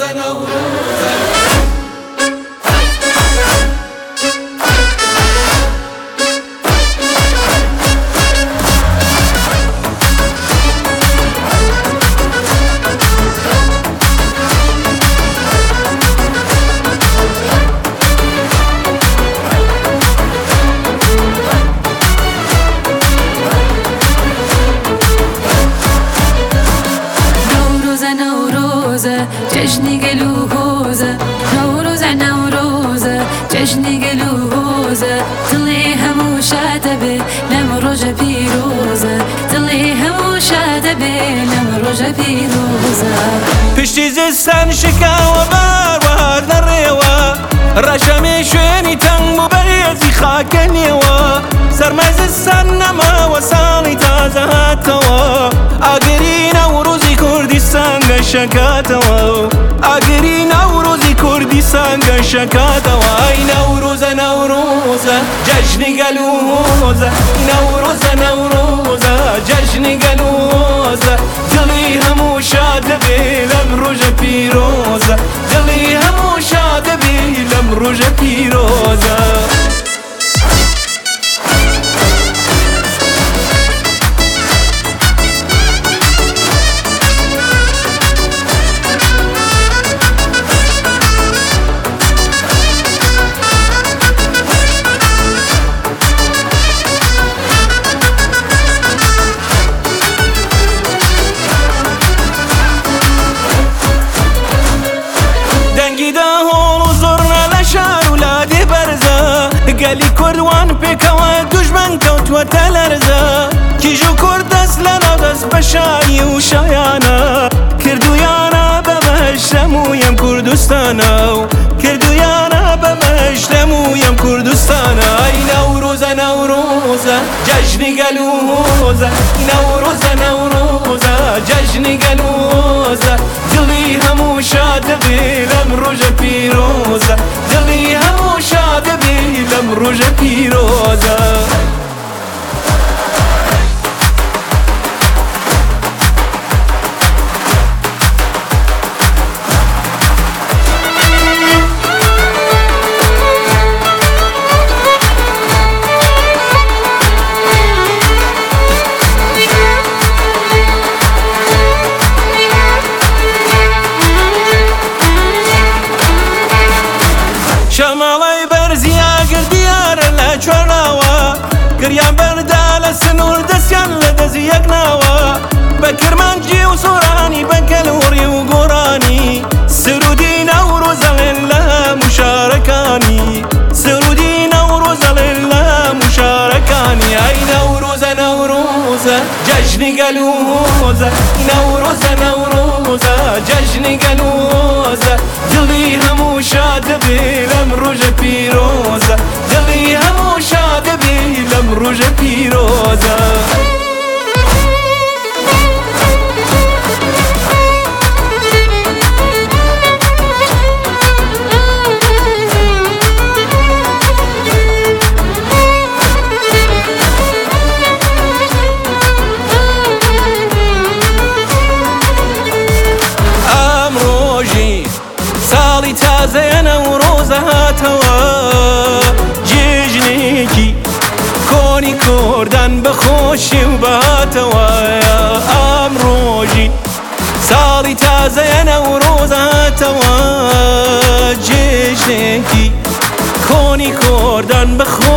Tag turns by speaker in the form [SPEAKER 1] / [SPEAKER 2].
[SPEAKER 1] جشنی گلوزه نوروزه جشنی گلوزه دلی همو شاده به لم روز پیروزه دلی همو شاده به لم روز پیروزه
[SPEAKER 2] پشتی زستان شکا و بار نريوا رشمی شوینی تنگ و بیزی خاکنیوا سرمز السنما وسالی تازه هاتوا آگری نوروزی کردستان گشکاتوا آگری نوروزی کردستان گشکاتوا ای نوروزه جشنی گلوزه نوروزه جشنی گلوزه دلی همو شاده بیلم روز پیروزه دلی همو شاده بیلم روز پیروزه قالي كردوان بكوا دجمن كوت وتلرزا كيجو كرد أصلنا بس بشاي وشايانا كردو يانا بمشلمو يم كردستانا كردو يانا بمشلمو يم كردستانا اي نوروزه جشني قلوزه نوروزه جشني قلوزه دلي همو شاده بيلم روجه پیروزه دلي همو شاده بيلم روجه پیروزه شمالي برزيا قرديار لا چورناوا قريان بردال سنور دسيان لدزيك ناوا بكرمانجي وصوراني بكالوري وقراني سرودي نوروز لله مشاركاني سرودي نوروز لله مشاركاني اي نوروزه جشني قلوزه نوروزه جشني قلوزه دلي همو شاده بيلم روجه پیروزه دلي همو شاده بيلم روجه پیروزه تازه نوروز هاتوا جشنێکی کۆنی کوردان بەخۆشی و بەهاتەوە ئەمڕۆژی ساڵی تازەیە نەورۆز هاتەوە جێژنێکی کۆنی کوردان بەخۆشی